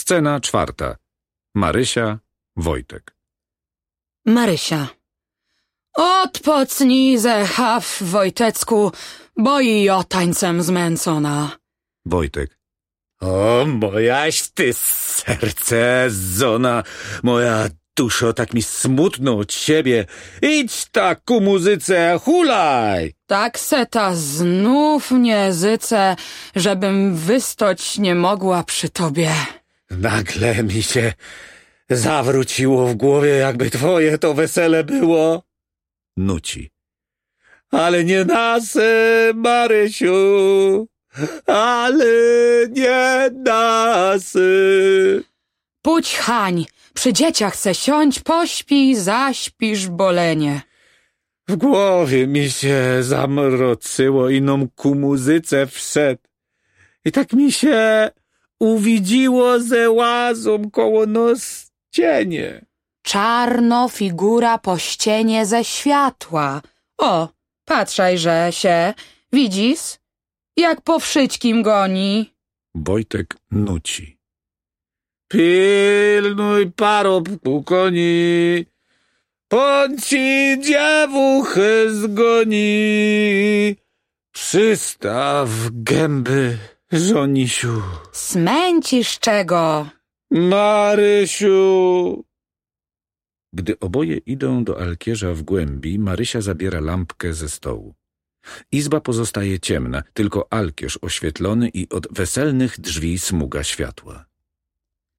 Scena 4. Marysia, Wojtek. Marysia. Odpocnij zechaw, Wojtecku, bo i o tańcem zmęcona. Wojtek. O, mojaś ty serce zona, moja duszo, tak mi smutno od ciebie. Idź tak ku muzyce, hulaj! Tak se ta znów nie zycę, żebym wystoć nie mogła przy tobie. Nagle mi się zawróciło w głowie, jakby twoje to wesele było. Nuci. Ale nie nasze, Marysiu, ale nie nasze. Pójdź, Hań, przy dzieciach se siądź, pośpij, zaśpisz bolenie. W głowie mi się zamrocyło, inom ku muzyce wszedł. I tak mi się uwidziło, ze łazą koło nos cienie. Czarno figura po ścienie ze światła. O, patrzajże się, widzisz, jak po wszystkim goni. Wojtek nuci. Pilnuj parobku koni, ponci dziewuchy zgoni. Przystaw gęby, żonisiu. Smęcisz czego? Marysiu. Gdy oboje idą do alkierza w głębi, Marysia zabiera lampkę ze stołu. Izba pozostaje ciemna, tylko alkierz oświetlony i od weselnych drzwi smuga światła.